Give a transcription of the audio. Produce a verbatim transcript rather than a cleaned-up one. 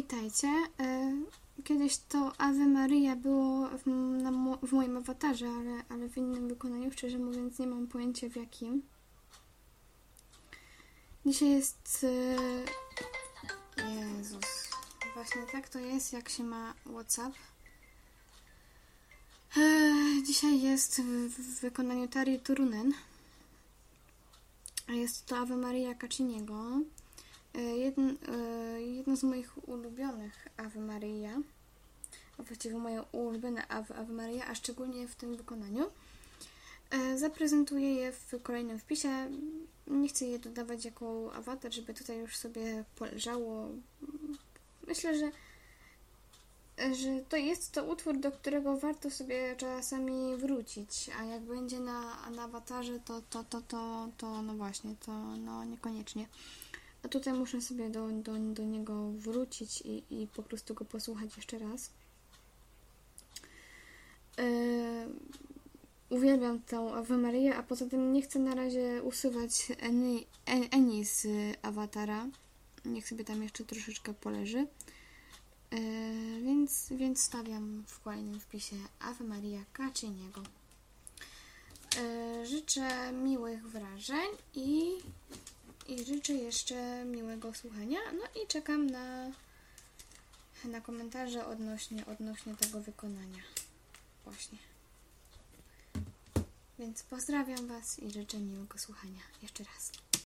witajcie. Kiedyś to Ave Maria było w, na mo w moim awatarze, ale, ale w innym wykonaniu, szczerze mówiąc nie mam pojęcia w jakim. Dzisiaj jest... Jezus. Właśnie tak to jest, jak się ma WhatsApp. Dzisiaj jest w wykonaniu Tarja Turunen. Jest to Ave Maria Cacciniego. Jedno, jedno z moich ulubionych Ave Maria, a właściwie moje ulubione Ave, Ave Maria, a szczególnie w tym wykonaniu. Zaprezentuję je w kolejnym wpisie. Nie chcę je dodawać jako awatar, żeby tutaj już sobie poleżało. Myślę, że, że to jest to utwór, do którego warto sobie czasami wrócić, a jak będzie na, na awatarze, to, to, to, to, to no właśnie, to no niekoniecznie. A tutaj muszę sobie do, do, do niego wrócić i, i po prostu go posłuchać jeszcze raz. Yy, uwielbiam tą Ave Marię, a poza tym nie chcę na razie usuwać Eni, Eni z awatara. Niech sobie tam jeszcze troszeczkę poleży. Yy, więc, więc stawiam w kolejnym wpisie Ave Maria Cacciniego. Yy, życzę miłych wrażeń i I życzę jeszcze miłego słuchania. No i czekam na, na komentarze odnośnie, odnośnie tego wykonania. Właśnie. Więc pozdrawiam Was i życzę miłego słuchania. Jeszcze raz.